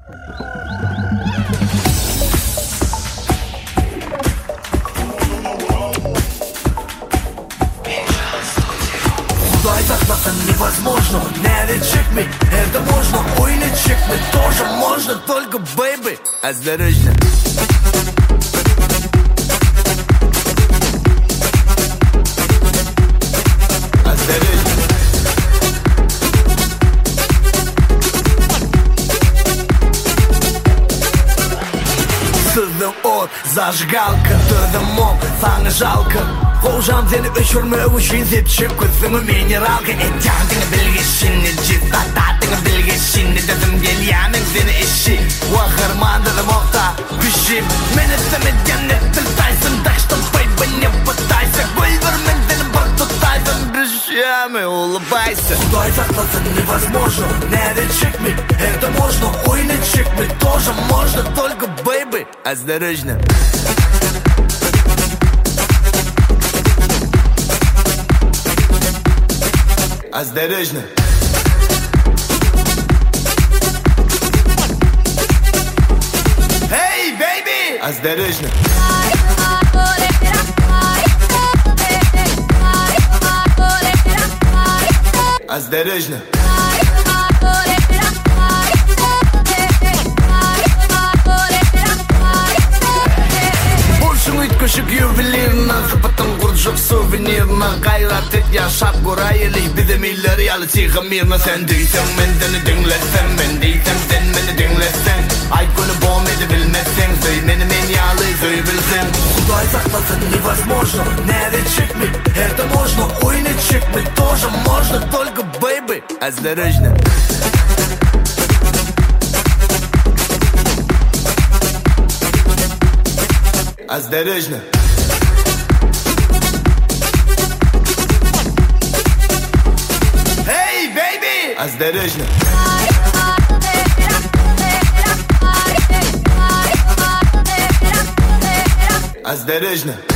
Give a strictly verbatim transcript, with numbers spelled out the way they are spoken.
Худай заклассан невозможно. Never check me, это можно. Ой, не check me, тоже можно. Только, baby, осторожно. От зажигалка, дымом, саңы жалко. Қожам сені өшірмеу үшін зепшіп көзіңі минералка. Этяңдыңы білгешіне, жистататыңы білгешіне. Дәзім келияның сені іші, уақырмандығы моқта күшім. Мені сәмеден еттіл тайсын, так что baby не пытайся. Гүлбірмен сені бір тұтайсын, друзьями улыбайся. Құдай сақтасын невозможно, never check me, это можно. Ой, не check me, тоже можно, только baby, осторожно. Осторожно. Hey, baby! Осторожно. Осторожно. Көшік ювелирна, запатын құрджық сувенирна. Қайрат ет яшап көрайылы, бідімейлер ялы тиғы мирна. Сен дейсің, мен дені діңлесің, мен дейсің, сен мені діңлесің. Ай күні болмеді білмесің, сөй мені мен ялы сөй білсің. Құдай сақтасын невозможно, never check me, это можно. Ой, не check me, тоже можно, только baby, осторожно. Осторожно. Hey, baby! Осторожно. Осторожно.